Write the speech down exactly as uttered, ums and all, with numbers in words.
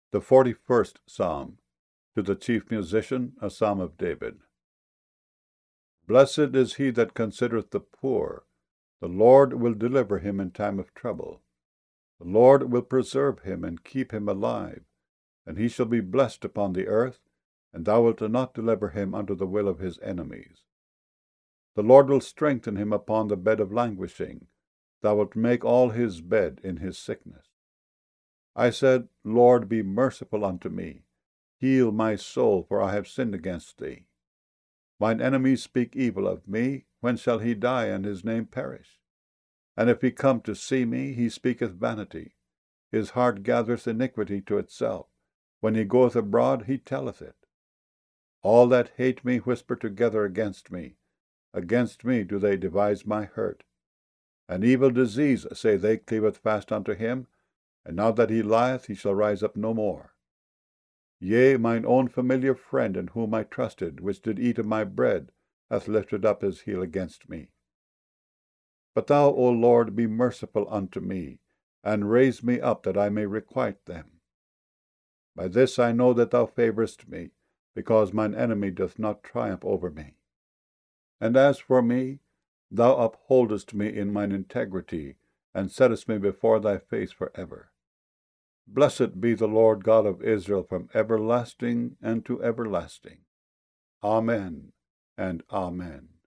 The forty-first Psalm. To the chief musician, a psalm of David. Blessed is he that considereth the poor. The Lord will deliver him in time of trouble. The Lord will preserve him and keep him alive, and he shall be blessed upon the earth, and thou wilt not deliver him unto the will of his enemies. The Lord will strengthen him upon the bed of languishing. Thou wilt make all his bed in his sickness. I said, Lord, be merciful unto me. Heal my soul, for I have sinned against thee. Mine enemies speak evil of me. When shall he die, and his name perish? And if he come to see me, he speaketh vanity. His heart gathereth iniquity to itself. When he goeth abroad, he telleth it. All that hate me whisper together against me. Against me do they devise my hurt. An evil disease, say they, cleaveth fast unto him, and now that he lieth, he shall rise up no more. Yea, mine own familiar friend, in whom I trusted, which did eat of my bread, hath lifted up his heel against me. But thou, O Lord, be merciful unto me, and raise me up, that I may requite them. By this I know that thou favourest me, because mine enemy doth not triumph over me. And as for me, thou upholdest me in mine integrity, and settest me before thy face for ever. Blessed be the Lord God of Israel from everlasting and to everlasting. Amen and Amen.